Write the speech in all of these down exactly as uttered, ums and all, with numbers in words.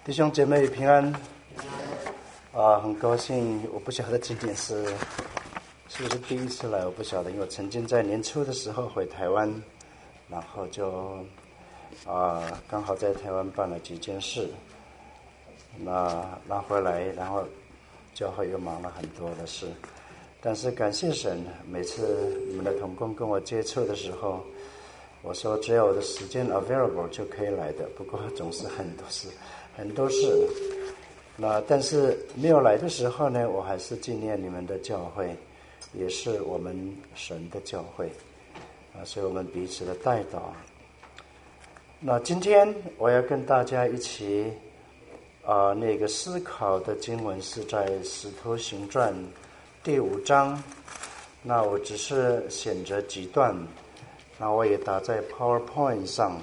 弟兄姐妹平安啊！很高兴，我不晓得今年是是不是第一次来，我不晓得，因为我曾经在年初的时候回台湾，然后就啊刚好在台湾办了几件事，那拿回来，然后教会又忙了很多的事，但是感谢神，每次你们的同工跟我接触的时候，我说只要我的时间 available 就可以来的，不过总是很多事。很多事，那但是没有来的时候呢，我还是纪念你们的教会，也是我们神的教会啊，所以我们彼此的代祷。那今天我要跟大家一起啊，那个思考的经文是在《使徒行传》第五章，那我只是选择几段，那我也打在 PowerPoint 上。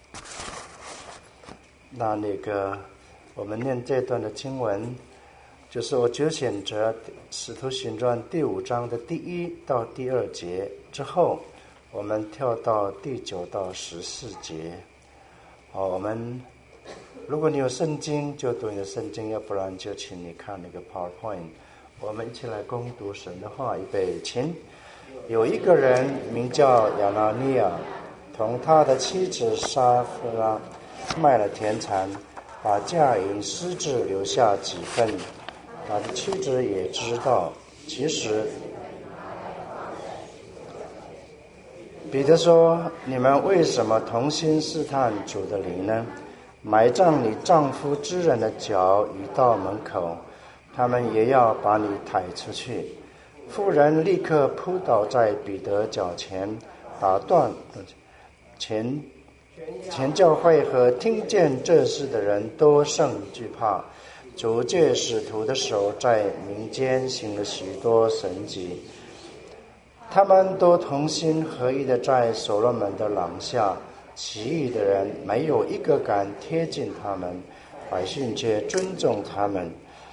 那那个我们念这段的经文，就是我就选择《使徒行传》第五章的第一到第二节之后，我们跳到第九到十四节。好，我们如果你有圣经就读你的圣经，要不然就请你看那个 PowerPoint。我们一起来攻读神的话，预备，请。有一个人名叫亚拿尼亚，同他的妻子撒弗拉卖了田产，把价银私自留下几份。他的妻子也知道。其实彼得说：你们为什么同心试探主的灵呢？埋葬你丈夫之人的脚已到门口，他们也要把你抬出去。妇人立刻扑倒在彼得脚前，打断前前教会和听见这事的人都甚惧怕。主借使徒的手在民间行了许多神迹，他们都同心合意的在所罗门的廊下，其余的人没有一个敢贴近他们，百姓却尊重他们。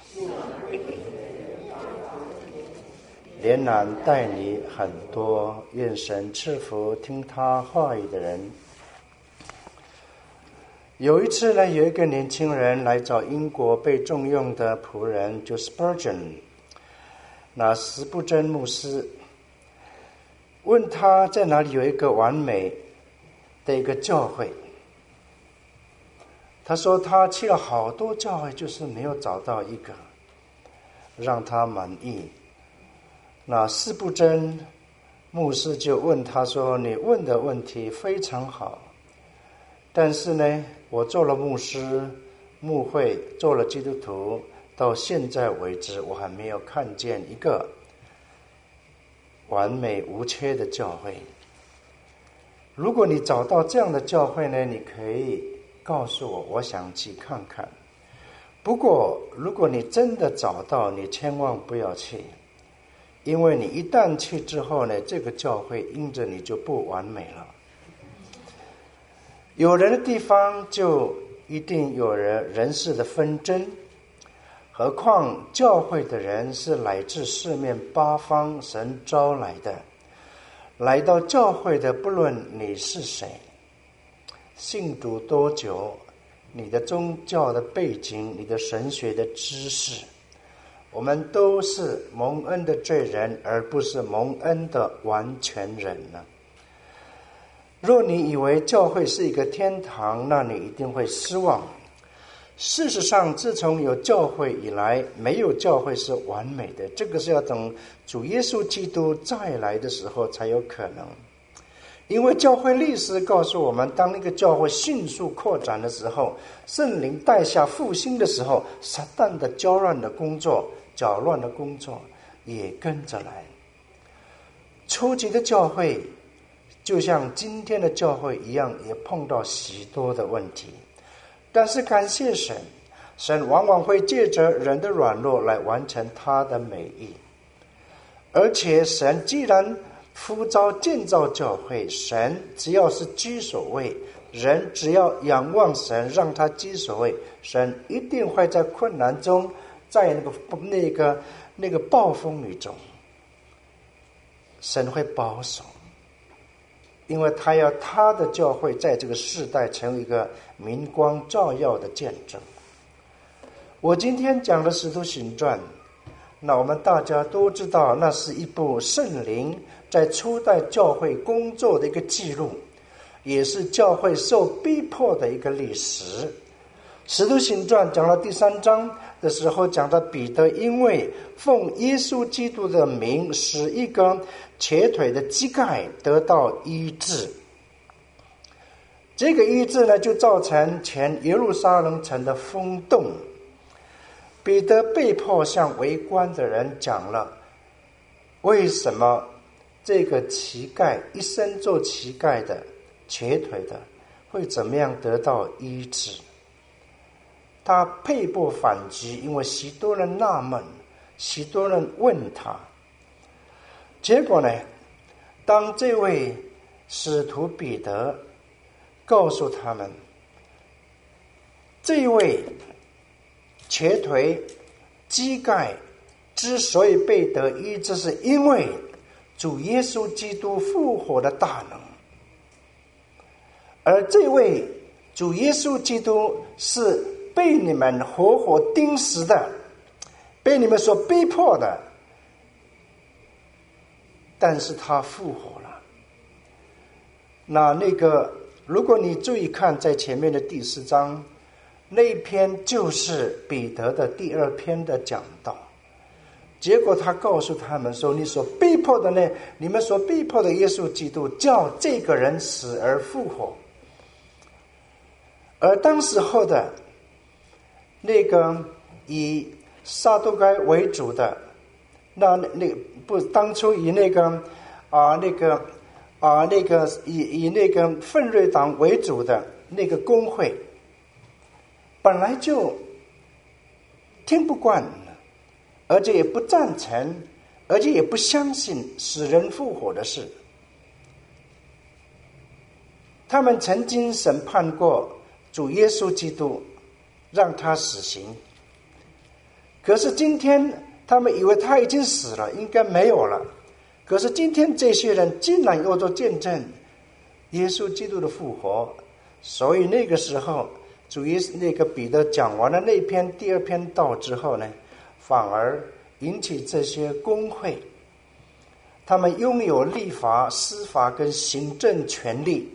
连男带女很多，愿神赐福听他话语的人。有一次呢，有一个年轻人来找英国被重用的仆人，就是 Spurgeon， 那史布真牧师，问他在哪里有一个完美的一个教会。他说他去了好多教会，就是没有找到一个让他满意。那史布真牧师就问他说：你问的问题非常好，但是呢，我做了牧师、牧会，做了基督徒，到现在为止，我还没有看见一个完美无缺的教会。如果你找到这样的教会呢，你可以告诉我，我想去看看。不过，如果你真的找到，你千万不要去，因为你一旦去之后呢，这个教会因着你就不完美了。有人的地方就一定有人人事的纷争，何况教会的人是来自四面八方神招来的。来到教会的，不论你是谁，信主多久，你的宗教的背景，你的神学的知识，我们都是蒙恩的罪人，而不是蒙恩的完全人呢。若你以为教会是一个天堂，那你一定会失望。事实上，自从有教会以来，没有教会是完美的，这个是要等主耶稣基督再来的时候才有可能。因为教会历史告诉我们，当那个教会迅速扩展的时候，圣灵带下复兴的时候，撒旦的搅乱的工作、搅乱的工作也跟着来。初级的教会就像今天的教会一样，也碰到许多的问题，但是感谢神，神往往会借着人的软弱来完成他的美意。而且神既然呼召建造教会，神只要是居首位，人只要仰望神，让他居首位，神一定会在困难中，在那个那个那个暴风雨中，神会保守。因为他要他的教会在这个世代成为一个明光照耀的见证。 我今天讲的《使徒行传》，那我们大家都知道，那是一部圣灵在初代教会工作的一个记录，也是教会受逼迫的一个历史。《使徒行传》讲了第三章的时候，讲到彼得因为奉耶稣基督的名，使一个瘸腿的膝盖得到医治。这个医治呢，就造成全耶路撒冷城的轰动。彼得被迫向围观的人讲了为什么这个乞丐一生做乞丐的瘸腿的会怎么样得到医治。他被迫反击，因为许多人纳闷，许多人问他。结果呢，当这位使徒彼得告诉他们，这位瘸腿膝盖之所以被得医治，是因为主耶稣基督复活的大能。而这位主耶稣基督是被你们活活钉死的，被你们所逼迫的，但是他复活了。那那个如果你注意看在前面的第四章，那一篇就是彼得的第二篇的讲道。结果他告诉他们说，你所逼迫的呢，你们所逼迫的耶稣基督叫这个人死而复活。而当时候的那个以撒都该为主的，那那不当初以那个啊那个啊那个以以那个奋锐党为主的那个公会，本来就听不惯，而且也不赞成，而且也不相信死人复活的事。他们曾经审判过主耶稣基督，让他死刑。可是今天他们以为他已经死了，应该没有了。可是今天这些人竟然又做见证耶稣基督的复活。所以那个时候主耶稣那个彼得讲完了那篇第二篇道之后呢，反而引起这些公会，他们拥有立法、司法跟行政权力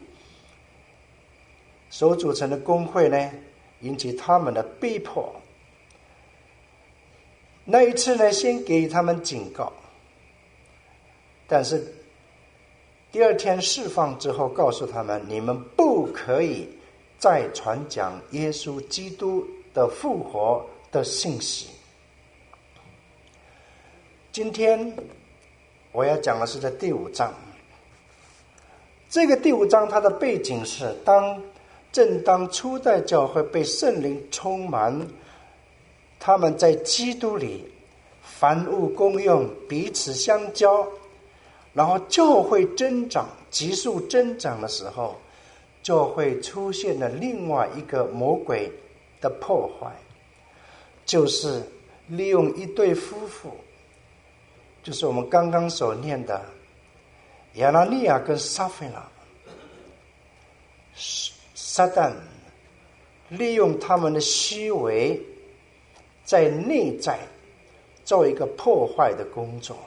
所组成的公会呢，引起他们的逼迫。那一次呢，先给他们警告，但是第二天释放之后，告诉他们，你们不可以再传讲耶稣基督的复活的信息。今天我要讲的是在第五章。这个第五章它的背景是，当正当初代教会被圣灵充满，他们在基督里凡物公用，彼此相交，然后教会增长急速增长的时候，就会出现了另外一个魔鬼的破坏，就是利用一对夫妇，就是我们刚刚所念的亚拿尼亚跟撒非拉，撒旦利用他们的虚伪，在内在做一个破坏的工作。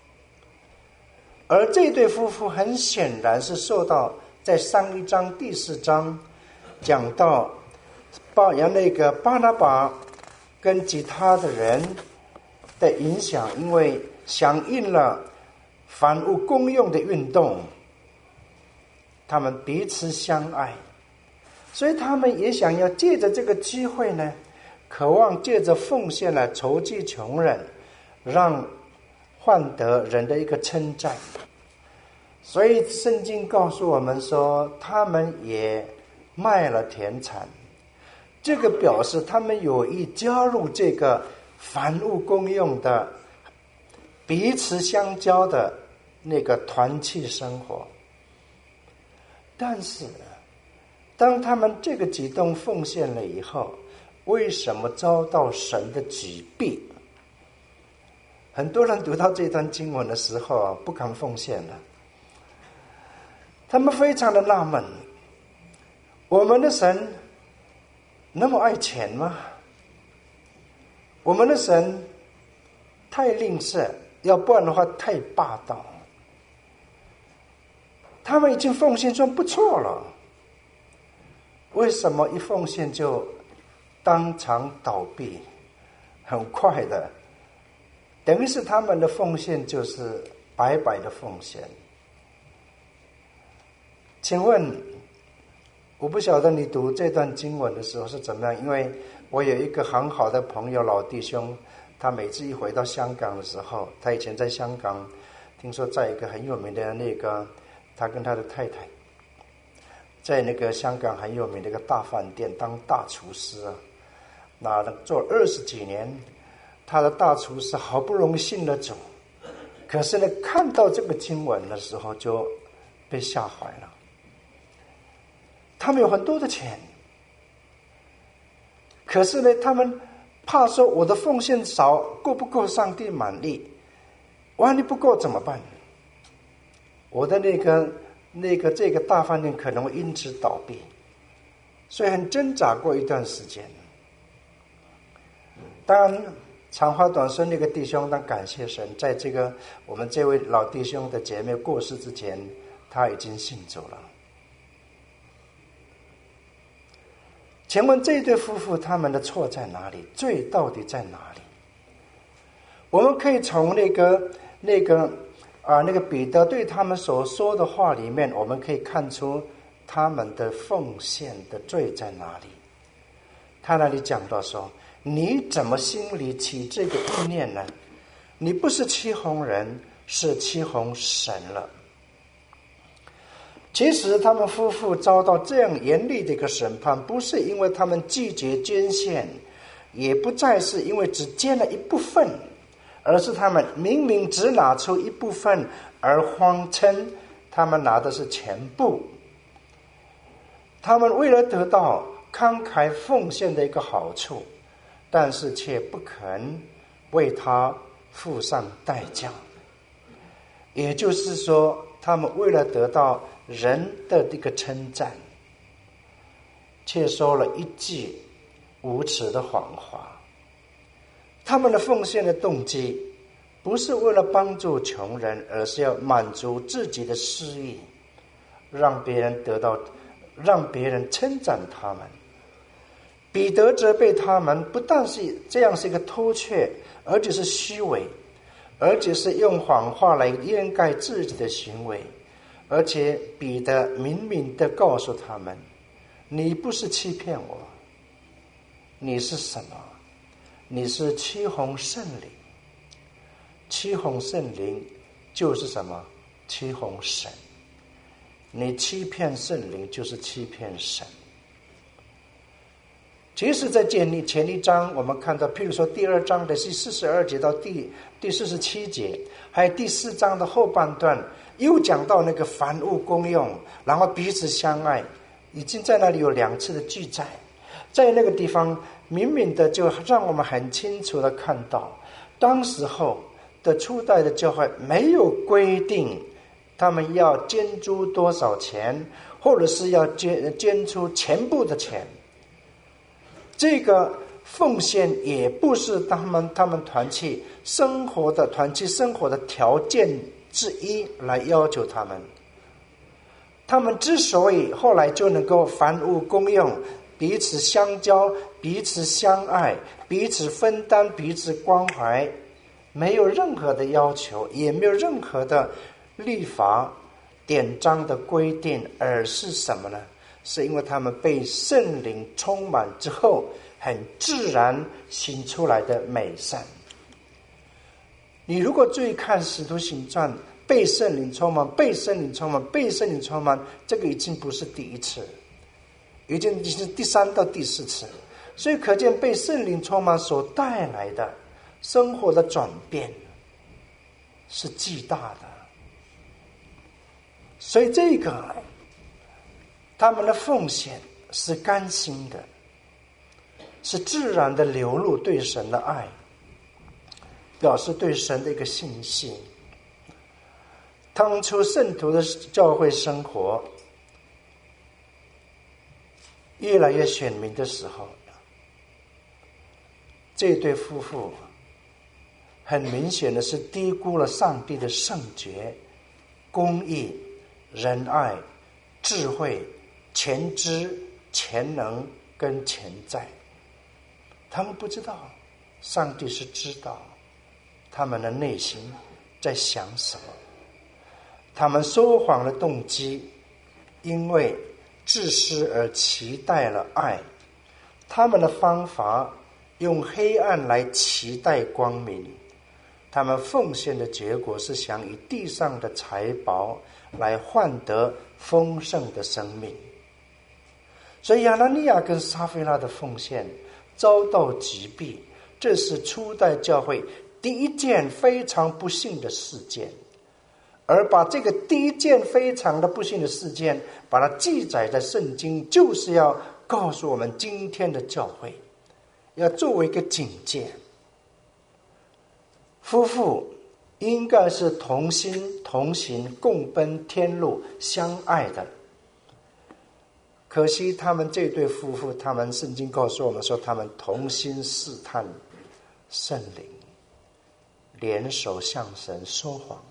而这对夫妇很显然是受到在上一章第四章讲到巴扬那个巴拿巴跟其他的人的影响，因为响应了凡物公用的运动，他们彼此相爱，所以他们也想要借着这个机会呢，渴望借着奉献来筹济穷人，让换得人的一个称赞。所以圣经告诉我们说，他们也卖了田产，这个表示他们有意加入这个凡物公用的彼此相交的那个团契生活。但是当他们这个举动奉献了以后，为什么遭到神的击毙？很多人读到这段经文的时候啊，不敢奉献了。他们非常的纳闷，我们的神那么爱钱吗？ 我们的神太吝啬，要不然的话太霸道。他们已经奉献算不错了，为什么一奉献就当场倒闭？很快的，等于是他们的奉献就是白白的奉献。请问，我不晓得你读这段经文的时候是怎么样，因为我有一个很好的朋友老弟兄，他每次一回到香港的时候，他以前在香港听说在一个很有名的那个，他跟他的太太在那个香港很有名的一个大饭店当大厨师啊，那做了二十几年，他的大厨师好不容易信了主，可是呢，看到这个经文的时候就被吓坏了。他们有很多的钱，可是呢，他们怕说我的奉献少，够不够上帝满意？万一不够怎么办？我的那个那个这个大饭店可能会因此倒闭，所以很挣扎过一段时间。当然，长话短说，那个弟兄当感谢神，在这个我们这位老弟兄的姐妹过世之前，他已经信主了。请问这对夫妇他们的错在哪里？罪到底在哪里？我们可以从那个那个啊、呃、那个彼得对他们所说的话里面，我们可以看出他们的奉献的罪在哪里。他那里讲到说，你怎么心里起这个意念呢？你不是欺哄人，是欺哄神了。其实他们夫妇遭到这样严厉的一个审判，不是因为他们拒绝捐献，也不再是因为只捐了一部分，而是他们明明只拿出一部分，而谎称他们拿的是全部。他们为了得到慷慨奉献的一个好处，但是却不肯为他付上代价。也就是说，他们为了得到人的这个称赞，却说了一句无耻的谎话。他们的奉献的动机不是为了帮助穷人，而是要满足自己的私欲，让别人得到，让别人称赞他们。彼得责备他们，不但是这样是一个偷窃，而且是虚伪，而且是用谎话来掩盖自己的行为。而且彼得明明地告诉他们，你不是欺骗我，你是什么？你是欺哄圣灵。欺哄圣灵就是什么？欺哄神。你欺骗圣灵就是欺骗神。其实在前一前一章我们看到，譬如说第二章的是四十二节到第第四十七节，还有第四章的后半段又讲到那个凡物公用，然后彼此相爱，已经在那里有两次的记载。在那个地方明明的就让我们很清楚的看到，当时候的初代的教会没有规定他们要捐出多少钱，或者是要捐捐出全部的钱。这个奉献也不是他们他们团契生活的团契生活的条件之一来要求他们。他们之所以后来就能够凡物公用，彼此相交，彼此相爱，彼此分担，彼此关怀，没有任何的要求，也没有任何的律法典章的规定，而是什么呢？是因为他们被圣灵充满之后，很自然行出来的美善。你如果注意看使徒行传，被圣灵充满，被圣灵充满，被圣灵充满，这个已经不是第一次，已经是第三到第四次。所以可见被圣灵充满所带来的生活的转变是巨大的。所以这个他们的奉献是甘心的，是自然的流露对神的爱，表示对神的一个信心。当初圣徒的教会生活越来越显明的时候， 这对夫妇很明显的是低估了上帝的圣洁、公义、仁爱、智慧、全知、全能跟潜在。他们不知道上帝是知道他们的内心在想什么。他们说谎的动机因为自私而期待了爱，他们的方法用黑暗来期待光明，他们奉献的结果是想以地上的财宝来换得丰盛的生命。所以亚拿尼亚跟撒非拉的奉献遭到击毙，这是初代教会第一件非常不幸的事件。而把这个第一件非常的不幸的事件把它记载在圣经，就是要告诉我们今天的教会要作为一个警戒。夫妇应该是同心同行，共奔天路，相爱的。可惜他们这对夫妇，他们圣经告诉我们说，他们同心试探圣灵，联手向神说谎。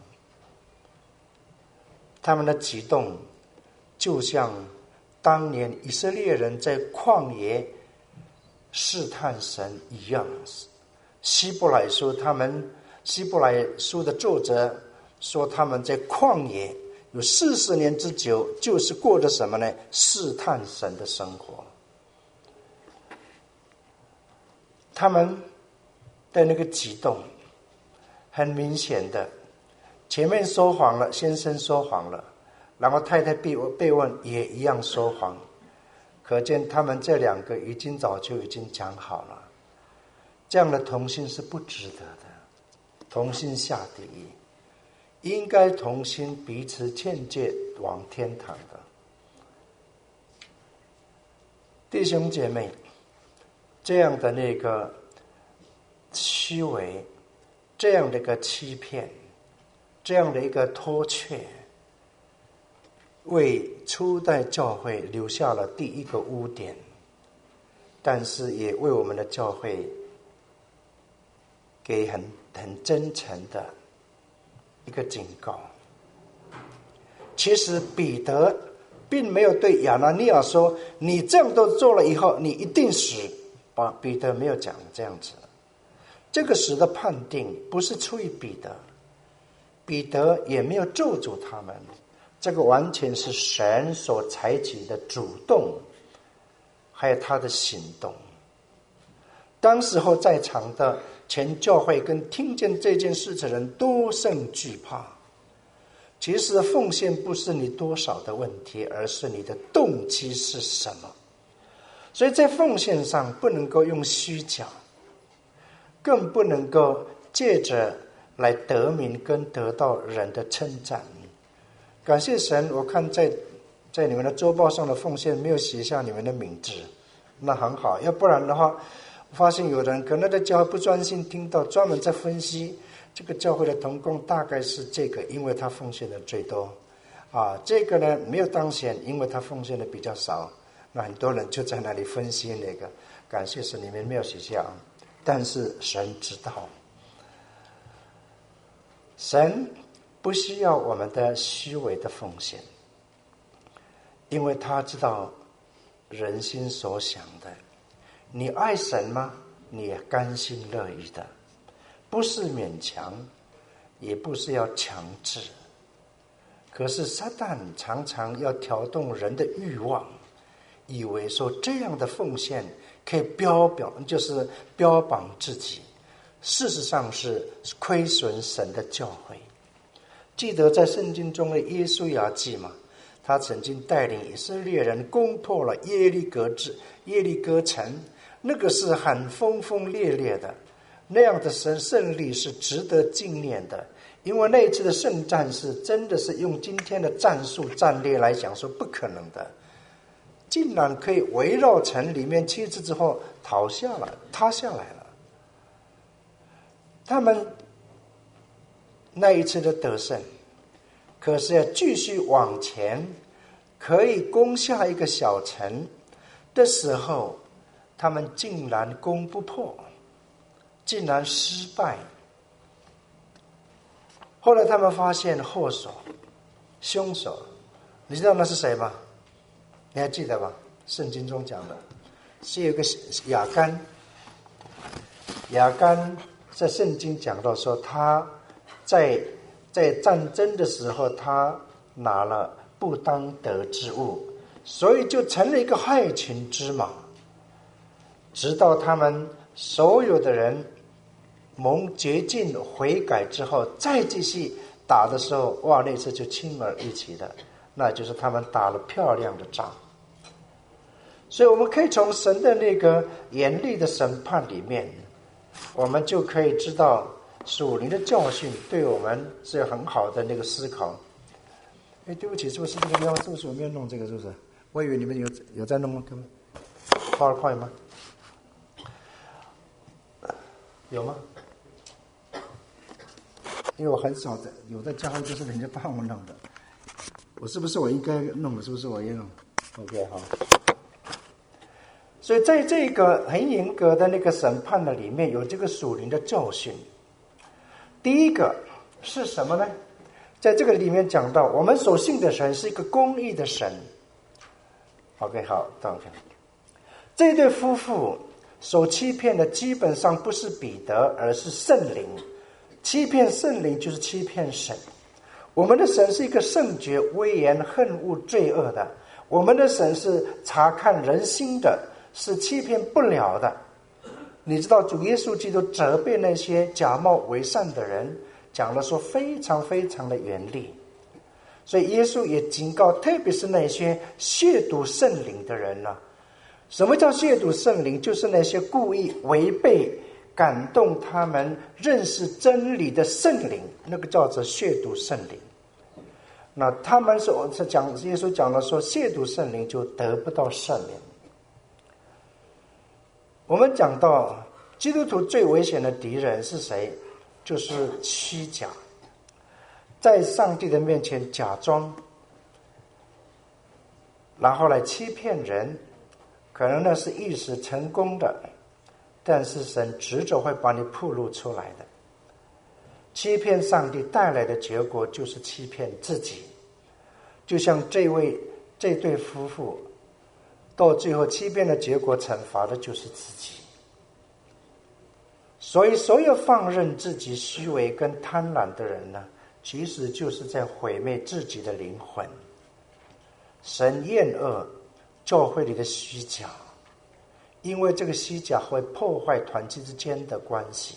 他们的举动就像当年以色列人在旷野试探神一样。希伯来书，他们希伯来书的作者说，他们在旷野有四十年之久，就是过着什么呢？试探神的生活。他们的那个举动很明显的，前面说谎了，先生说谎了，然后太太被被问也一样说谎，可见他们这两个已经早就已经讲好了，这样的同心是不值得的，同心下地狱，应该同心彼此劝诫往天堂的。弟兄姐妹，这样的那个虚伪，这样的一个欺骗，这样的一个脱却，为初代教会留下了第一个污点，但是也为我们的教会给很很真诚的一个警告。其实彼得并没有对亚拿尼亚说，你这样都做了以后你一定死，彼得没有讲这样子。这个死的判定不是出于彼得，彼得也没有咒诅他们，这个完全是神所采取的主动，还有他的行动。当时候在场的全教会跟听见这件事的人都甚惧怕。其实奉献不是你多少的问题，而是你的动机是什么。所以在奉献上不能够用虚假，更不能够借着来得名跟得到人的称赞。感谢神，我看在在你们的周报上的奉献没有写下你们的名字，那很好。要不然的话，我发现有人可能在教会不专心听到，专门在分析这个教会的同工大概是这个，因为他奉献的最多啊，这个呢没有当选，因为他奉献的比较少。那很多人就在那里分析那个，感谢神你们没有写下，但是神知道，神不需要我们的虚伪的奉献，因为他知道人心所想的。你爱神吗？你也甘心乐意的，不是勉强，也不是要强制。可是撒旦常常要挑动人的欲望，以为说这样的奉献可以标表，就是标榜自己，事实上是亏损神的教会。记得在圣经中的耶稣亚记嘛，他曾经带领以色列人攻破了耶利哥治耶利哥城，那个是很轰轰烈烈的，那样的胜胜利是值得纪念的。因为那一次的圣战是真的是用今天的战术战略来讲说不可能的，竟然可以围绕城里面七次之后逃下来塌下来了。他们那一次的得胜，可是要继续往前，可以攻下一个小城的时候，他们竟然攻不破。 竟然失败。后来他们发现祸首、凶手，你知道那是谁吗？你还记得吧？圣经中讲的是有个亚干。亚干在圣经讲到说，他在在战争的时候，他拿了不当得之物，所以就成了一个害群之马。直到他们所有的人蒙洁净悔改之后，再继续打的时候，哇，那次就轻而易举的，那就是他们打了漂亮的仗。所以我们可以从神的那个严厉的审判里面，我们就可以知道属灵的教训对我们是有很好的那个思考。哎，对不起，是不是这个地方是不是我没有弄这个？是不是？我以为你们有有在弄吗？各位 ，PowerPoint 吗？有吗？因为我很少在有在教会，就是人家帮我弄的。我是不是我应该弄的？是不是我应该弄 ？OK， 好。所以在这个很严格的那个审判的里面，有这个属灵的教训。第一个是什么呢？在这个里面讲到，我们所信的神是一个公义的神。OK， 好，等一下。这对夫妇所欺骗的基本上不是彼得，而是圣灵。欺骗圣灵就是欺骗神。我们的神是一个圣洁、威严、恨恶罪恶的。我们的神是查看人心的，是欺骗不了的。你知道主耶稣基督责备那些假冒为善的人，讲了说非常非常的严厉。所以耶稣也警告，特别是那些亵渎圣灵的人呢、啊。什么叫亵渎圣灵？就是那些故意违背感动他们认识真理的圣灵，那个叫做亵渎圣灵。那他们所讲，耶稣讲了说，亵渎圣灵就得不到赦免。我们讲到基督徒最危险的敌人是谁？就是虚假，在上帝的面前假装，然后来欺骗人。可能那是一时成功的，但是神迟早会把你暴露出来的。欺骗上帝带来的结果就是欺骗自己，就像这位这对夫妇，到最后欺骗的结果，惩罚的就是自己。所以，所有放任自己虚伪跟贪婪的人呢，其实就是在毁灭自己的灵魂。神厌恶教会里的虚假，因为这个虚假会破坏团体之间的关系。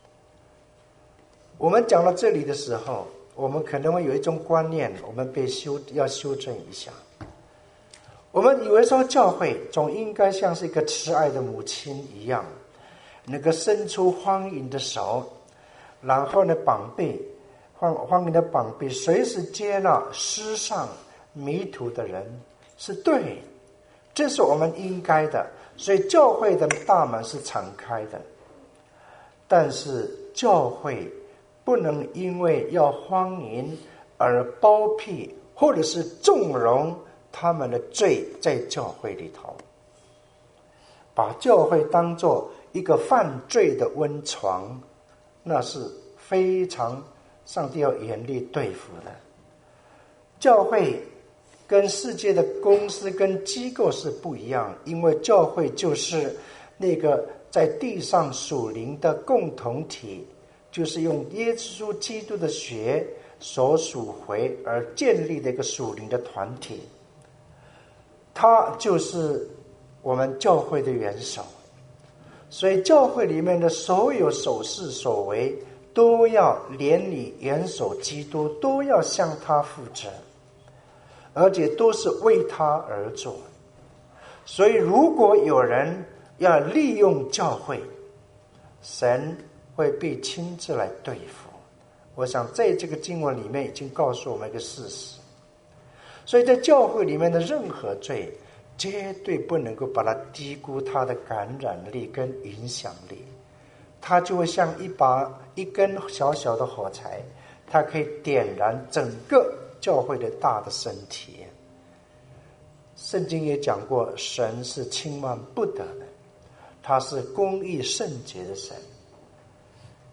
我们讲到这里的时候，我们可能会有一种观念，我们被修要修正一下。我们以为说教会总应该像是一个慈爱的母亲一样，那个伸出欢迎的手，然后呢膀臂欢欢迎的膀臂随时接纳失丧迷途的人，是对，这是我们应该的。所以教会的大门是敞开的，但是教会不能因为要欢迎而包庇或者是纵容他们的罪在教会里头，把教会当作一个犯罪的温床，那是非常上帝要严厉对付的。教会跟世界的公司跟机构是不一样，因为教会就是那个在地上属灵的共同体，就是用耶稣基督的血所赎回而建立的一个属灵的团体，它就是我们教会的元首。所以教会里面的所有所事所为都要连理元首基督，都要向他负责，而且都是为他而做。所以如果有人要利用教会，神会被亲自来对付。我想在这个经文里面已经告诉我们一个事实。所以在教会里面的任何罪，绝对不能够把它低估它的感染力跟影响力。它就会像一把一根小小的火柴，它可以点燃整个教会的大的身体。圣经也讲过，神是轻慢不得的，他是公义圣洁的神。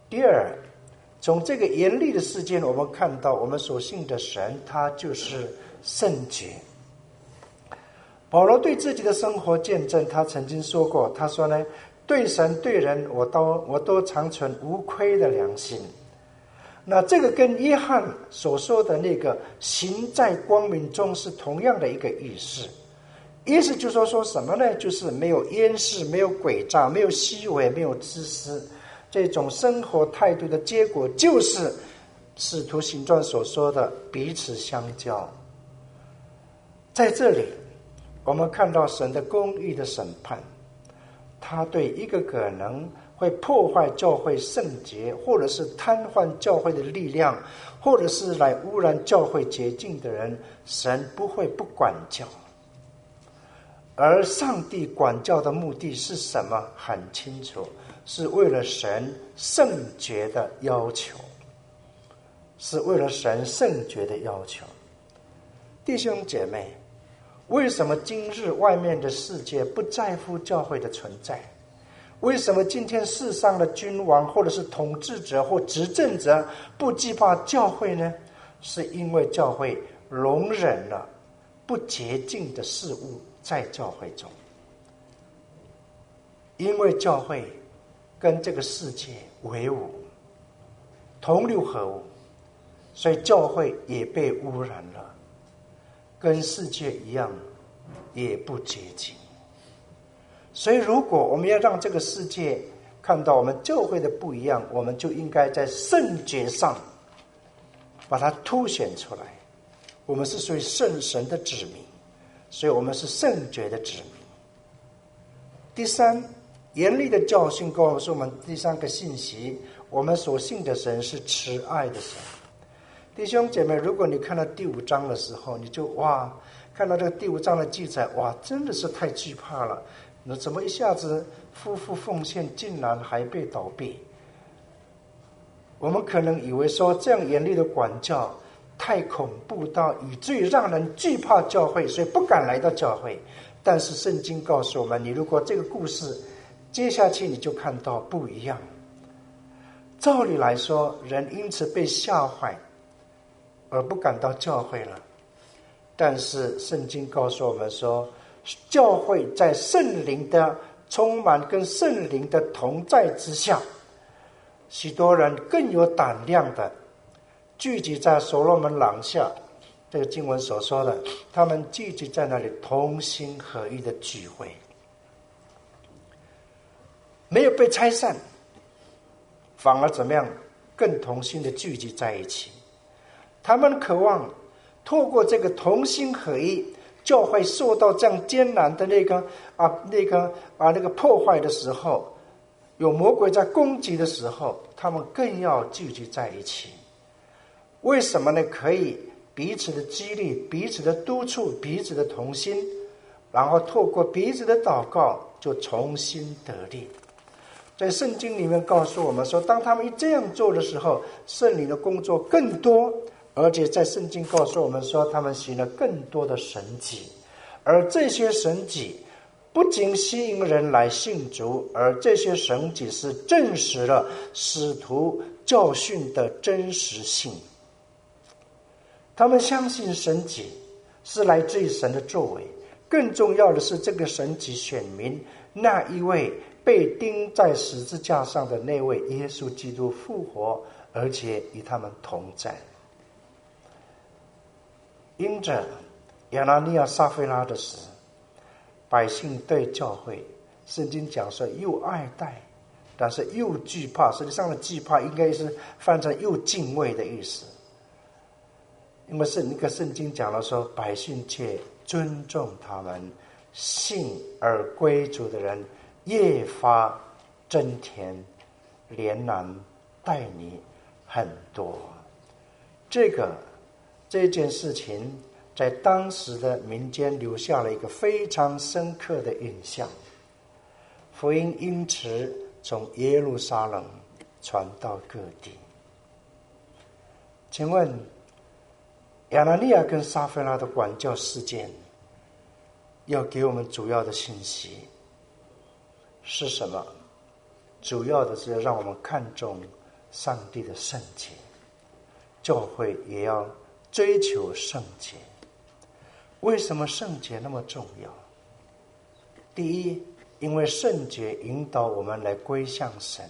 第二，从这个严厉的事件，我们看到我们所信的神，他就是圣洁。保罗对自己的生活见证，他曾经说过，他说呢，对神对人，我都我都常存无亏的良心。那这个跟约翰所说的那个行在光明中是同样的一个意思。意思就是说说什么呢？就是没有掩饰，没有诡诈，没有虚伪，没有自私，这种生活态度的结果，就是使徒行传所说的彼此相交。在这里我们看到神的公义的审判，他对一个可能会破坏教会圣洁，或者是瘫痪教会的力量，或者是来污染教会洁净的人，神不会不管教。而上帝管教的目的是什么？很清楚，是为了神圣洁的要求，是为了神圣洁的要求。弟兄姐妹，为什么今日外面的世界不在乎教会的存在？为什么今天世上的君王或者是统治者或执政者不惧怕教会呢？是因为教会容忍了不洁净的事物在教会中，因为教会跟这个世界为伍，同流合污，所以教会也被污染了，跟世界一样也不洁净。所以如果我们要让这个世界看到我们教会的不一样，我们就应该在圣洁上把它凸显出来。我们是属于圣神的子民，所以我们是圣洁的子民。第三，严厉的教训告诉我们第三个信息，我们所信的神是慈爱的神。弟兄姐妹，如果你看到第五章的时候，你就哇，看到这个第五章的记载，哇，真的是太惧怕了。那怎么一下子夫妇奉献竟然还被倒闭？我们可能以为说这样严厉的管教太恐怖到以至于让人惧怕教会，所以不敢来到教会。但是圣经告诉我们，你如果这个故事接下去，你就看到不一样。照理来说，人因此被吓坏而不敢到教会了，但是圣经告诉我们说，教会在圣灵的充满跟圣灵的同在之下，许多人更有胆量的聚集在所罗门廊下，这个经文所说的，他们聚集在那里同心合意的聚会，没有被拆散，反而怎么样？更同心的聚集在一起。他们渴望透过这个同心合一，教会受到这样艰难的那个啊那个啊那个破坏的时候，有魔鬼在攻击的时候，他们更要聚集在一起。为什么呢？可以彼此的激励，彼此的督促，彼此的同心，然后透过彼此的祷告，就重新得力。在圣经里面告诉我们说，当他们一这样做的时候，圣灵的工作更多，而且在圣经告诉我们说，他们行了更多的神迹，而这些神迹不仅吸引人来信主，而这些神迹是证实了使徒教训的真实性。他们相信神迹是来自于神的作为，更重要的是这个神迹选民那一位被钉在十字架上的那位耶稣基督复活，而且与他们同在。因着亚拿尼亚撒非拉的死，百姓对教会，圣经讲说又爱戴，但是又惧怕，实际上的惧怕应该是翻成又敬畏的意思。因为是那个圣经讲了说，百姓却尊重他们，信而归主的人越发增添，连男带女很多。这个这件事情在当时的民间留下了一个非常深刻的印象，福音因此从耶路撒冷传到各地。请问亚拿尼亚跟撒非拉的管教事件要给我们主要的信息是什么？主要的是让我们看重上帝的圣洁，教会也要追求圣洁。为什么圣洁那么重要？第一，因为圣洁引导我们来归向神。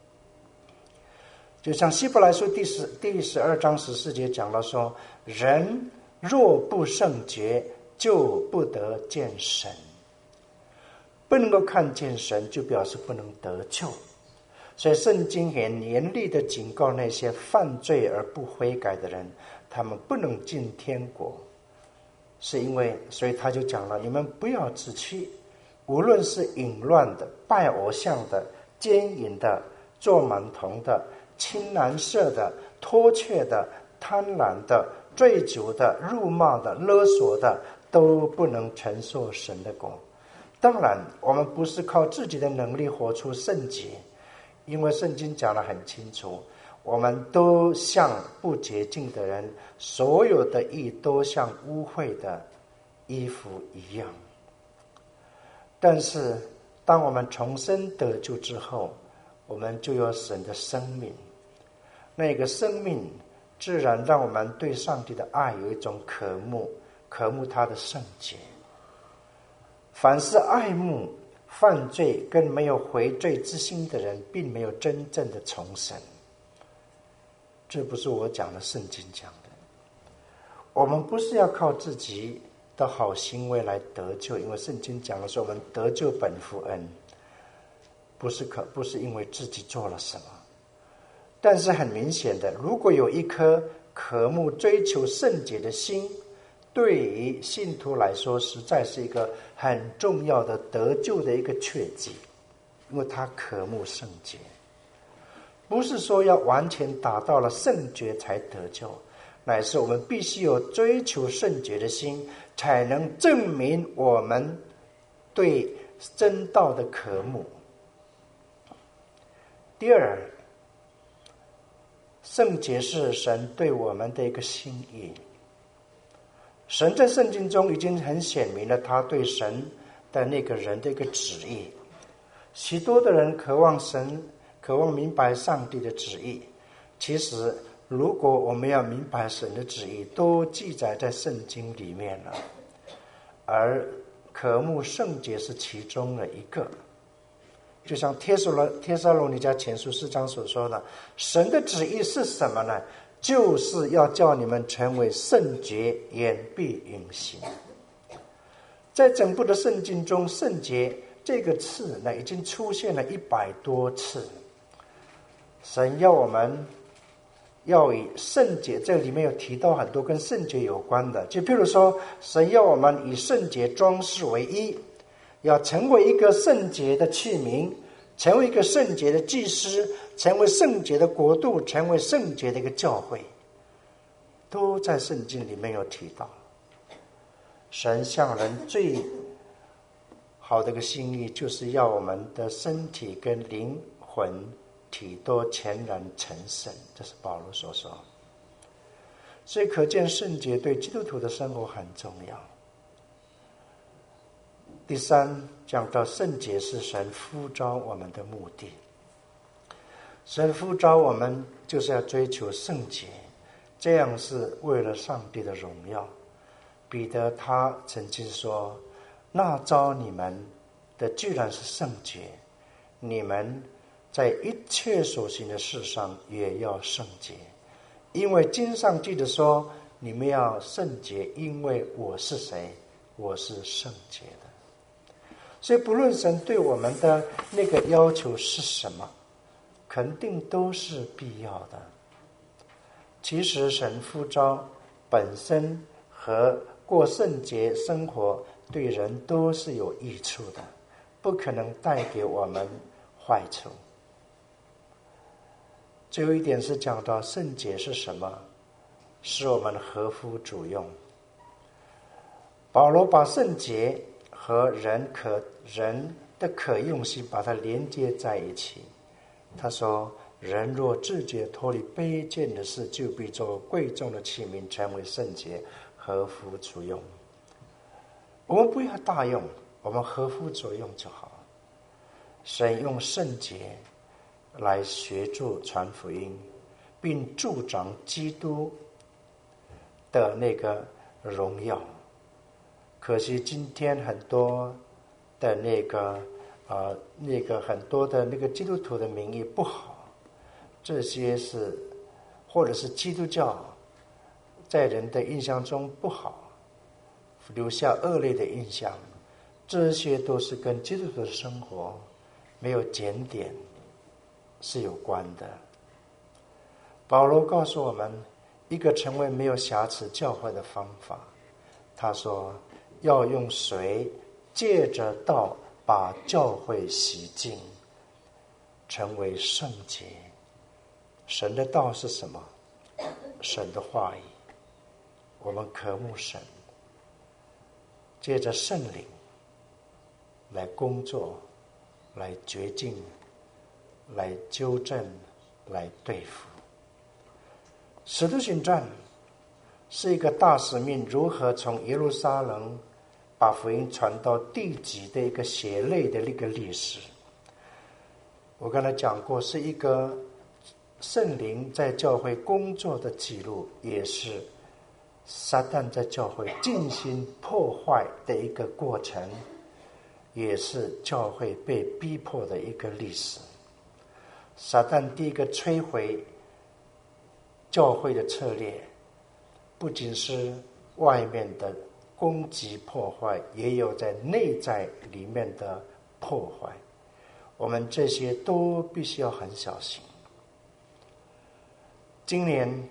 就像希伯来书第十第十二章十四节讲到说，人若不圣洁，就不得见神。不能够看见神，就表示不能得救。所以圣经很严厉的警告那些犯罪而不悔改的人，他们不能进天国。是因为，所以他就讲了，你们不要自欺，无论是淫乱的、拜偶像的、奸淫的、做盲童的、亲男色的、脱却的、贪婪的、醉酒的、辱骂的、勒索的，都不能承受神的国。当然，我们不是靠自己的能力活出圣洁，因为圣经讲得很清楚，我们都像不洁净的人，所有的义都像污秽的衣服一样。但是当我们重生得救之后，我们就有神的生命，那个生命自然让我们对上帝的爱有一种渴慕，渴慕他的圣洁。凡是爱慕犯罪跟没有回罪之心的人，并没有真正的重生。这不是我讲的，圣经讲的。我们不是要靠自己的好行为来得救，因为圣经讲的是我们得救本乎恩，不是可不是因为自己做了什么。但是很明显的，如果有一颗渴慕追求圣洁的心，对于信徒来说实在是一个很重要的得救的一个确据，因为他渴慕圣洁。不是说要完全达到了圣洁才得救，乃是我们必须有追求圣洁的心，才能证明我们对真道的渴慕。第二，圣洁是神对我们的一个心意。神在圣经中已经很显明了他对神的那个人的一个旨意。许多的人渴望神，渴望明白上帝的旨意。其实如果我们要明白神的旨意，都记载在圣经里面了，而渴慕圣洁是其中的一个。就像帖撒罗帖撒罗尼迦前书四章所说的，神的旨意是什么呢？就是要叫你们成为圣洁，言必允行。在整部的圣经中，圣洁这个字呢，已经出现了一百多次。神要我们要以圣洁，这里面有提到很多跟圣洁有关的，就譬如说，神要我们以圣洁装饰为衣，要成为一个圣洁的器皿，成为一个圣洁的祭司，成为圣洁的国度，成为圣洁的一个教会，都在圣经里面有提到。神向人最好的一个心意，就是要我们的身体跟灵魂体都全然成圣，这是保罗所说。所以可见圣洁对基督徒的生活很重要。第三，讲到圣洁是神呼召我们的目的。神呼召我们就是要追求圣洁，这样是为了上帝的荣耀。彼得他曾经说，那召你们的居然是圣洁，你们在一切所行的事上也要圣洁，因为经上记着说，你们要圣洁，因为我是谁？我是圣洁的。所以不论神对我们的那个要求是什么，肯定都是必要的。其实神呼召本身和过圣洁生活对人都是有益处的，不可能带给我们坏处。最后一点是讲到圣洁是什么，使我们合乎主用。保罗把圣洁和人可人的可用性把它连接在一起。他说，人若自觉脱离卑贱的事，就必做贵重的器皿，成为圣洁，合乎主用。我们不要大用，我们合乎主用就好。神用圣洁来协助传福音，并助长基督的那个荣耀。可惜今天很多的那个呃那个很多的那个基督徒的名义不好，这些是或者是基督教在人的印象中不好，留下恶劣的印象，这些都是跟基督徒的生活没有检点是有关的。保罗告诉我们一个成为没有瑕疵教会的方法，他说要用水借着道把教会洗净，成为圣洁。神的道是什么？神的话语，我们渴慕神，借着圣灵来工作，来洁净，来纠正，来对付。使徒行传是一个大使命，如何从耶路撒冷把福音传到地极的一个血泪的一个历史。我刚才讲过，是一个圣灵在教会工作的记录，也是撒旦在教会进行破坏的一个过程，也是教会被逼迫的一个历史。撒旦第一个摧毁教会的策略，不仅是外面的攻击破坏，也有在内在里面的破坏，我们这些都必须要很小心。今年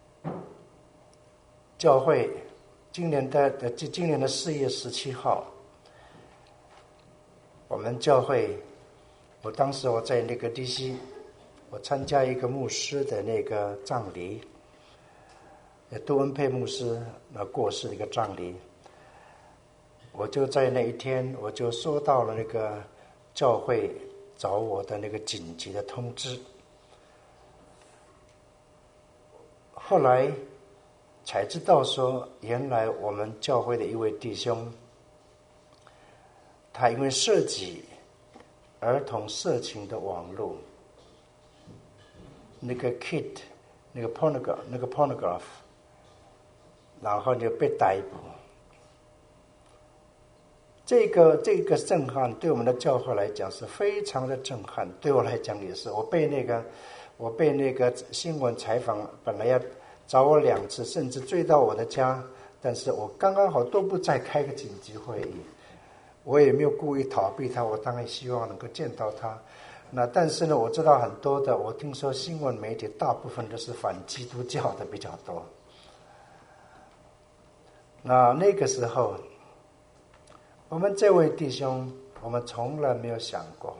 教会今年的今年的四月十七号，我们教会，我当时我在那个 D C， 我参加一个牧师的那个葬礼，杜恩佩牧师那过世的一个葬礼，我就在那一天，我就收到了那个教会找我的那个紧急的通知。后来才知道说，原来我们教会的一位弟兄，他因为涉及儿童色情的网络，那个 kid， 那个 pornograph， 那个 pornograph， 然后就被逮捕。这个这个震撼对我们的教会来讲是非常的震撼，对我来讲也是。我被那个我被那个新闻采访，本来要找我两次，甚至追到我的家，但是我刚刚好都不再开个紧急会议，我也没有故意逃避他，我当然希望能够见到他。那但是呢，我知道很多的，我听说新闻媒体大部分都是反基督教的比较多。那那个时候，我们这位弟兄，我们从来没有想过，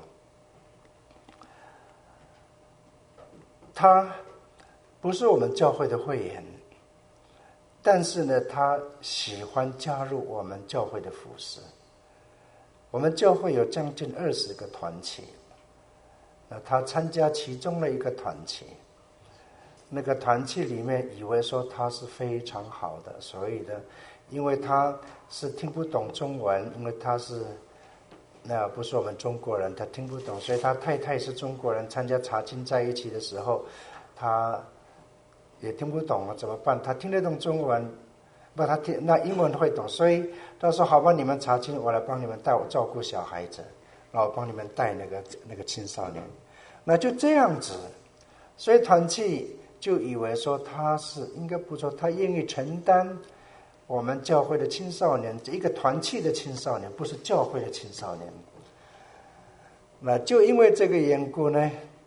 他不是我们教会的会员，但是呢，他喜欢加入我们教会的服事。我们教会有将近二十个团契，那他参加其中的一个团契，那个团契里面以为说他是非常好的，所以呢，因为他是听不懂中文，因为他是那不是我们中国人，他听不懂，所以他太太是中国人，参加查经在一起的时候，他也听不懂了，怎么办？他听得懂中文，不，他听那英文会懂，所以他说：“好吧，你们查经，我来帮你们带我照顾小孩子，然后帮你们带那个那个青少年。”那就这样子，所以团契就以为说他是应该不错，他愿意承担我们教会的青少年，一个团契的青少年，不是教会的青少年。那就因为这个缘故呢，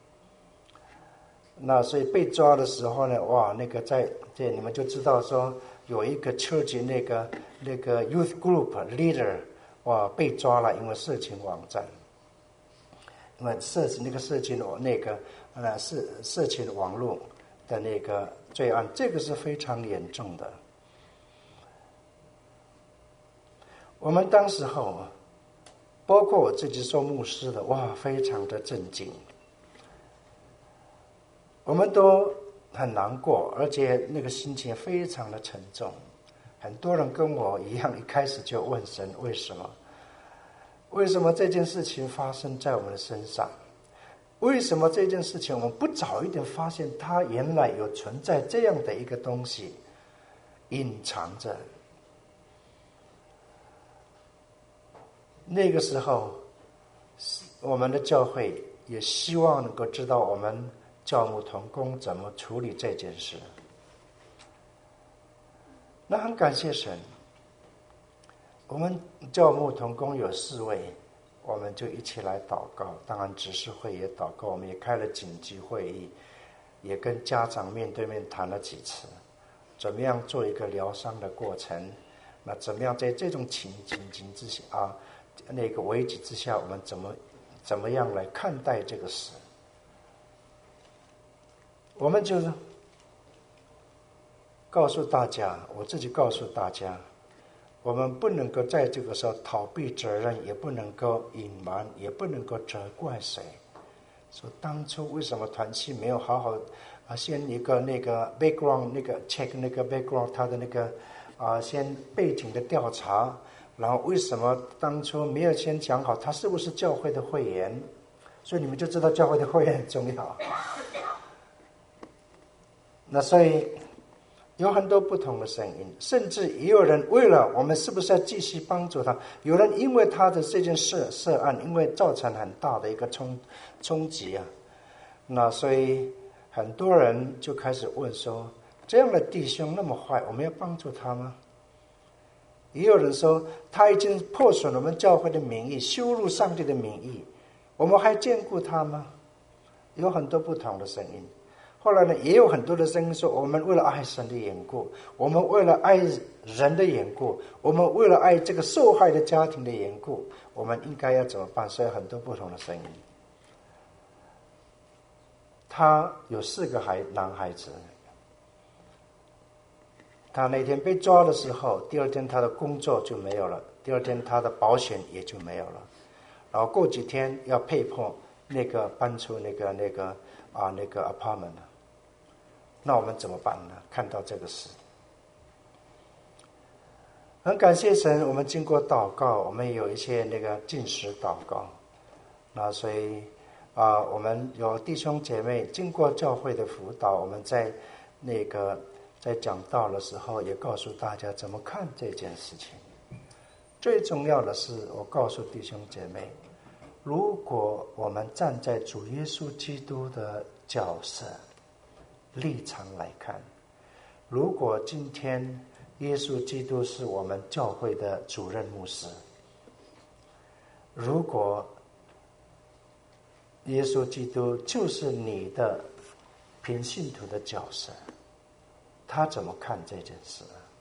那所以被抓的时候呢，哇，那个在这你们就知道说有一个 church 那个那个 youth group leader， 哇，被抓了，因为色情网站，因为色情那个色情那个呃色色情网络的那个罪案，这个是非常严重的。我们当时候，包括我自己做牧师的，哇，非常的震惊。我们都很难过，而且那个心情非常的沉重。很多人跟我一样，一开始就问神为什么？为什么这件事情发生在我们的身上？ 为什么这件事情我们不早一点发现它原来有存在这样的一个东西隐藏着？那个时候我们的教会也希望能够知道我们教牧同工怎么处理这件事。那很感谢神，我们教牧同工有四位，我们就一起来祷告。当然执事会也祷告，我们也开了紧急会议，也跟家长面对面谈了几次，怎么样做一个疗伤的过程。那怎么样在这种情情境之下啊，那个危机之下，我们怎么怎么样来看待这个事？我们就是告诉大家，我自己告诉大家，我们不能够在这个时候逃避责任，也不能够隐瞒，也不能够责怪谁。说当初为什么团契没有好好啊，先一个那个 background 那个 check 那个 background 他的那个啊，先背景的调查，然后为什么当初没有先讲好他是不是教会的会员？所以你们就知道教会的会员很重要。那所以有很多不同的声音，甚至也有人为了我们是不是要继续帮助他，有人因为他的这件事涉案，因为造成很大的一个冲冲击啊，那所以很多人就开始问说，这样的弟兄那么坏，我们要帮助他吗？也有人说他已经破损我们教会的名义，羞辱上帝的名义，我们还眷顾他吗？有很多不同的声音。后来呢，也有很多的声音说，我们为了爱神的缘故，我们为了爱人的缘故，我们为了爱这个受害的家庭的缘故，我们应该要怎么办？所以有很多不同的声音。他有四个孩男孩子，他那天被抓的时候，第二天他的工作就没有了，第二天他的保险也就没有了，然后过几天要被迫那个搬出那个那个啊那个 apartment。那我们怎么办呢？看到这个事，很感谢神，我们经过祷告，我们有一些那个禁食祷告，那所以啊，我们有弟兄姐妹经过教会的辅导，我们在那个在讲道的时候，也告诉大家怎么看这件事情。最重要的是，我告诉弟兄姐妹，如果我们站在主耶稣基督的角色立场来看，如果今天耶稣基督是我们教会的主任牧师，如果耶稣基督就是你的平信徒的角色，他怎么看这件事？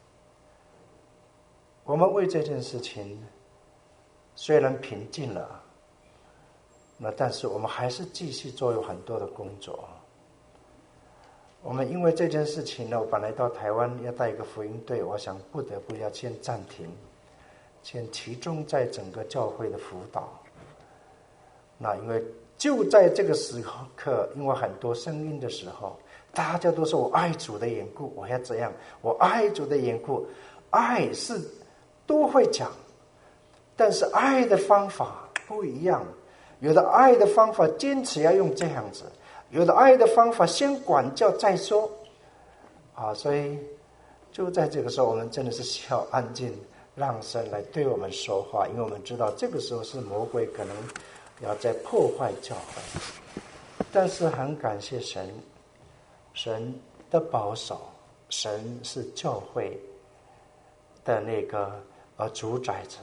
我们为这件事情虽然平静了，那但是我们还是继续做有很多的工作。我们因为这件事情呢，我本来到台湾要带一个福音队，我想不得不要先暂停，先集中在整个教会的辅导。那因为就在这个时刻，因为很多声音的时候，大家都说我爱主的缘故，我要这样，我爱主的缘故，爱是都会讲，但是爱的方法不一样，有的爱的方法坚持要用这样子，有的爱的方法先管教再说啊，所以就在这个时候，我们真的是需要安静，让神来对我们说话，因为我们知道这个时候是魔鬼可能要在破坏教会。但是很感谢神，神的保守，神是教会的那个呃主宰者，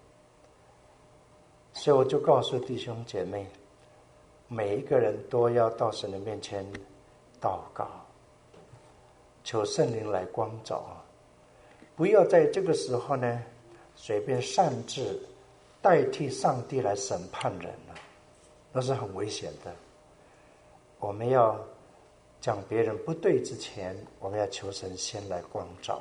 所以我就告诉弟兄姐妹，每一个人都要到神的面前祷告，求圣灵来光照，不要在这个时候呢随便擅自代替上帝来审判人了，那是很危险的。我们要讲别人不对之前，我们要求神先来光照。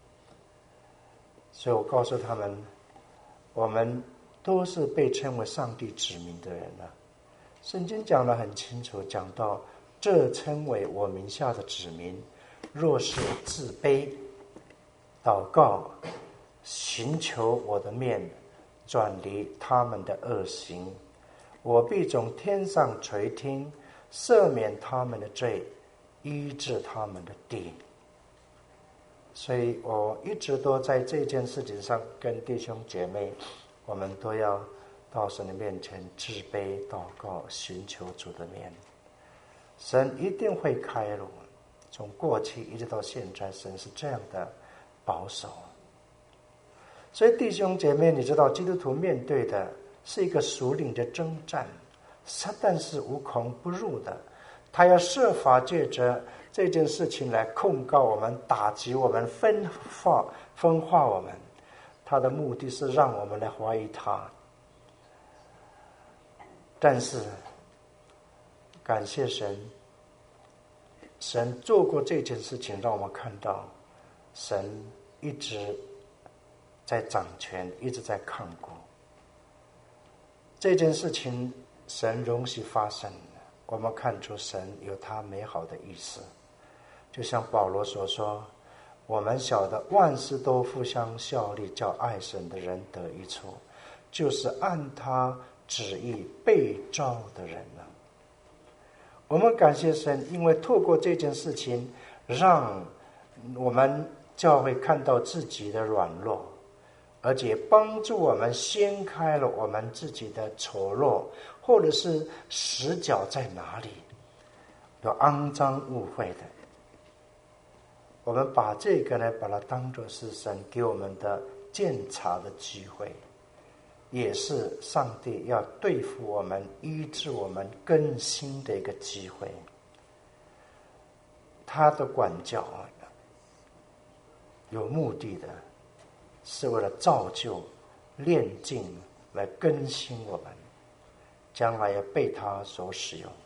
所以我告诉他们，我们都是被称为上帝子民的人了。圣经讲得很清楚，讲到这称为我名下的子民，若是自卑祷告，寻求我的面，转离他们的恶行， 我必从天上垂听，赦免他们的罪，医治他们的地。所以我一直都在这件事情上跟弟兄姐妹，我们都要到神的面前自卑祷告，寻求主的面。神一定会开路，从过去一直到现在，神是这样的保守。所以弟兄姐妹，你知道基督徒面对的是一个属灵的征战，撒旦是无孔不入的，他要设法借着这件事情来控告我们，打击我们，分化分化我们，他的目的是让我们来怀疑他。但是感谢神，神做过这件事情，让我们看到神一直在掌权，一直在看顾这件事情，神容许发生，我们看出神有他美好的意思。就像保罗所说，我们晓得万事都互相效力，叫爱神的人得益处，就是按他旨意被召的人了。我们感谢神，因为透过这件事情，让我们教会看到自己的软弱，而且帮助我们掀开了我们自己的丑陋，或者是死角在哪里，有肮脏污秽的。我们把这个呢，把它当作是神给我们的鉴察的机会，也是上帝要对付我们、医治我们、更新的一个机会。他的管教有目的的，是为了造就、炼净，来更新我们，将来要被他所使用。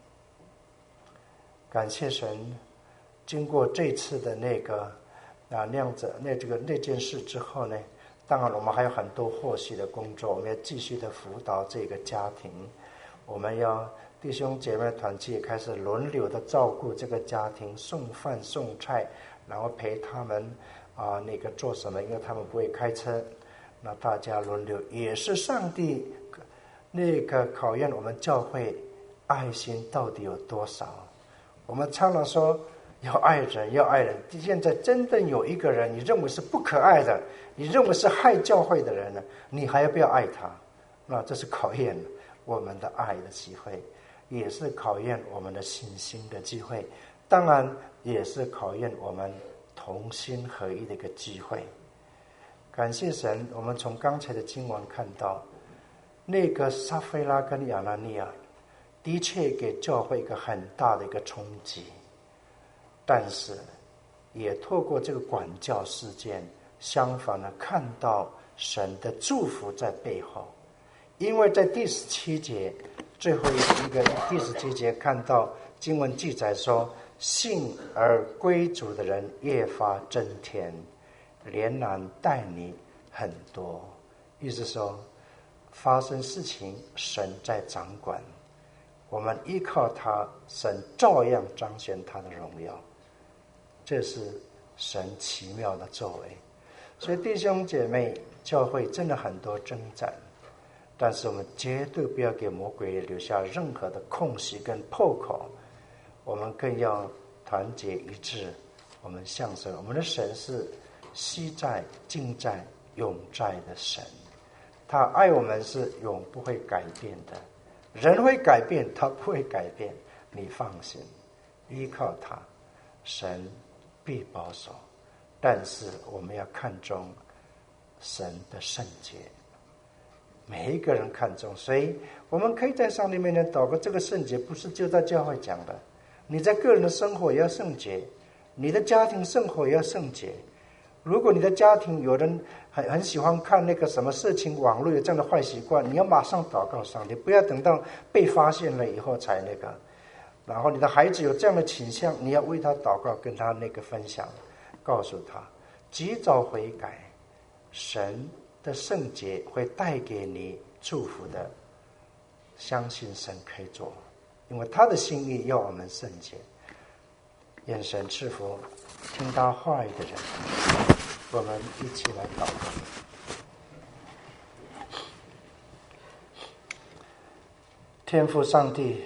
感谢神，经过这次的那个啊那样子那这个那件事之后呢，当然我们还有很多后续的工作，我们要继续的辅导这个家庭，我们要弟兄姐妹团契开始轮流的照顾这个家庭，送饭送菜，然后陪他们啊那个做什么，因为他们不会开车，那大家轮流，也是上帝那个考验我们教会爱心到底有多少。我们常常说要爱人，要爱人。现在真正有一个人，你认为是不可爱的，你认为是害教会的人呢，你还要不要爱他？那这是考验我们的爱的机会，也是考验我们的信心的机会，当然也是考验我们同心合一的一个机会。感谢神，我们从刚才的经文看到，那个撒非拉跟亚拿尼亚的确给教会一个很大的一个冲击，但是也透过这个管教事件，相反的看到神的祝福在背后。因为在第十七节最后一个第十七节看到经文记载说，信而归主的人越发增添，连男带女很多。意思说发生事情神在掌管，我们依靠他，神照样彰显他的荣耀，这是神奇妙的作为。所以弟兄姐妹，教会真的很多征战，但是我们绝对不要给魔鬼留下任何的空隙跟破口，我们更要团结一致，我们向神。我们的神是昔在、今在、永在的神，他爱我们是永不会改变的。人会改变，他不会改变，你放心，依靠他，神必保守。但是我们要看重神的圣洁，每一个人看重，所以我们可以在上帝面前祷告。这个圣洁不是就在教会讲的，你在个人的生活也要圣洁，你的家庭生活也要圣洁。如果你的家庭有人很很喜欢看那个什么色情网络，有这样的坏习惯，你要马上祷告上帝，不要等到被发现了以后才那个。然后你的孩子有这样的倾向，你要为他祷告，跟他那个分享，告诉他及早悔改，神的圣洁会带给你祝福的。相信神可以做，因为他的心意要我们圣洁。愿神赐福听他话语的人，我们一起来祷告。 天父上帝，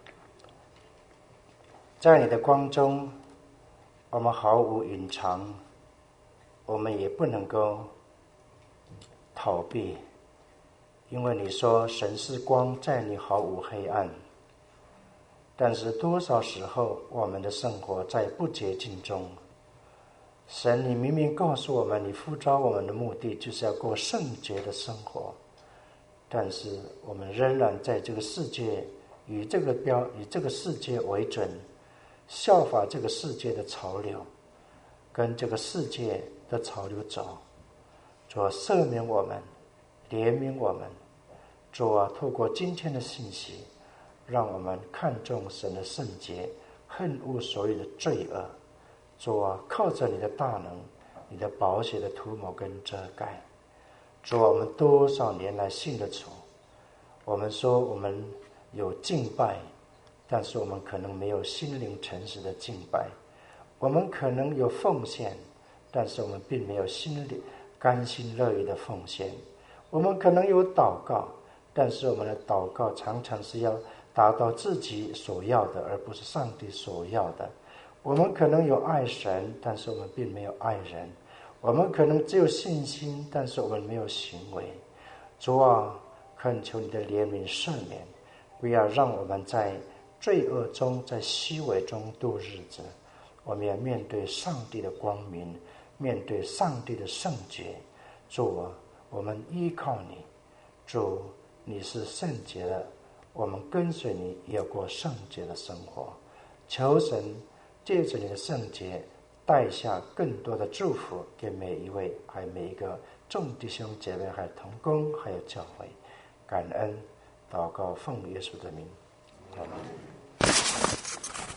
在你的光中，我们毫无隐藏，我们也不能够逃避，因为你说神是光，在你毫无黑暗。但是多少时候我们的生活在不洁净中，神你明明告诉我们，你呼召我们的目的就是要过圣洁的生活，但是我们仍然在这个世界以这个标以这个世界为准，效法这个世界的潮流，跟这个世界的潮流走。主啊，赦免我们，怜悯我们。主啊，透过今天的信息，让我们看重神的圣洁，恨恶所有的罪恶。主啊，靠着你的大能，你的宝血的涂抹跟遮盖。主啊，我们多少年来信的主，我们说我们有敬拜，但是我们可能没有心灵诚实的敬拜。我们可能有奉献，但是我们并没有心里甘心乐意的奉献。我们可能有祷告，但是我们的祷告常常是要达到自己所要的，而不是上帝所要的。我们可能有爱神，但是我们并没有爱人。我们可能只有信心，但是我们没有行为。主啊，恳求你的怜悯赦免，不要让我们在罪恶中，在虚伪中度日子。我们要面对上帝的光明，面对上帝的圣洁。主啊，我们依靠你。主，你是圣洁的，我们跟随你也要过圣洁的生活。求神借着你的圣洁，带下更多的祝福给每一位，还有每一个众弟兄姐妹，还有同工，还有教会。感恩祷告，奉耶稣的名，阿们。